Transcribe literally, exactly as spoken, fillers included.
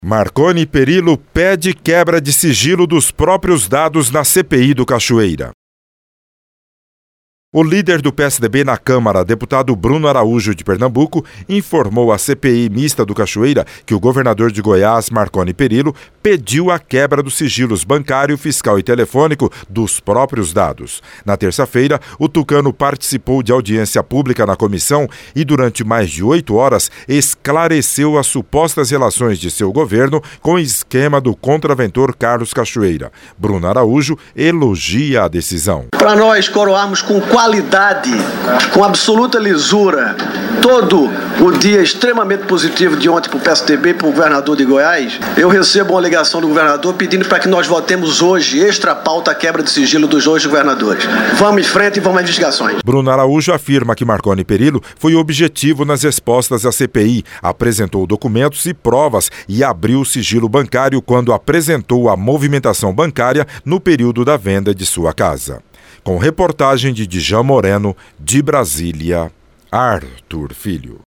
Marconi Perillo pede quebra de sigilo dos próprios dados na C P I do Cachoeira. O líder do P S D B na Câmara, deputado Bruno Araújo de Pernambuco, informou à C P I mista do Cachoeira que o governador de Goiás, Marconi Perillo, pediu a quebra dos sigilos bancário, fiscal e telefônico dos próprios dados. Na terça-feira, o tucano participou de audiência pública na comissão e, durante mais de oito horas, esclareceu as supostas relações de seu governo com o esquema do contraventor Carlos Cachoeira. Bruno Araújo elogia a decisão. Para nós coroarmos com qualidade, com absoluta lisura, todo o dia extremamente positivo de ontem para o P S D B e para o governador de Goiás, eu recebo uma ligação do governador pedindo para que nós votemos hoje, extra pauta, a quebra de sigilo dos dois governadores. Vamos em frente e vamos às investigações. Bruno Araújo afirma que Marconi Perillo foi objetivo nas respostas à C P I, apresentou documentos e provas e abriu o sigilo bancário quando apresentou a movimentação bancária no período da venda de sua casa. Com reportagem de Djan Moreno, de Brasília, Arthur Filho.